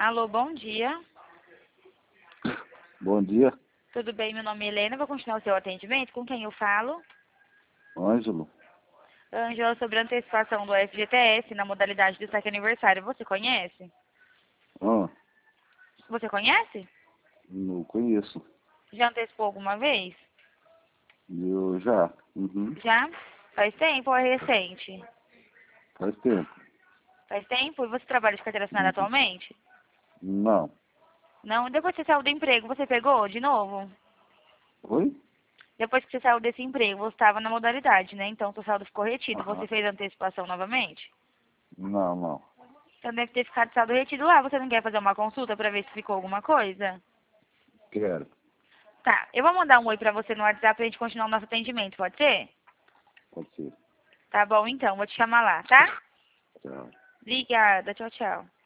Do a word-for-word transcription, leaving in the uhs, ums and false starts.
Alô, bom dia. Bom dia, Tudo bem? Meu nome é Helena. Vou continuar o seu atendimento. Com quem eu falo? Ângelo. Ângela, sobre a antecipação do F G T S na modalidade do saque aniversário. Você conhece? Ah, Você conhece? não conheço. Já antecipou alguma vez? Eu já. Uhum. Já? Faz tempo ou é recente? Faz tempo. Faz tempo? E você trabalha de carteira assinada Uhum. atualmente? Não. Não? Depois que você saiu do emprego, você pegou de novo? Oi? Depois que você saiu desse emprego, você estava na modalidade, né? Então, seu saldo ficou retido. Você Aham. fez a antecipação novamente? Não, não. Então, deve ter ficado saldo retido lá. Você não quer fazer uma consulta para ver se ficou alguma coisa? Quero. Tá, eu vou mandar um oi pra você no WhatsApp pra gente continuar o nosso atendimento, pode ser? Pode ser. Tá bom, então, vou te chamar lá, tá? Tchau. Obrigada, tchau, tchau.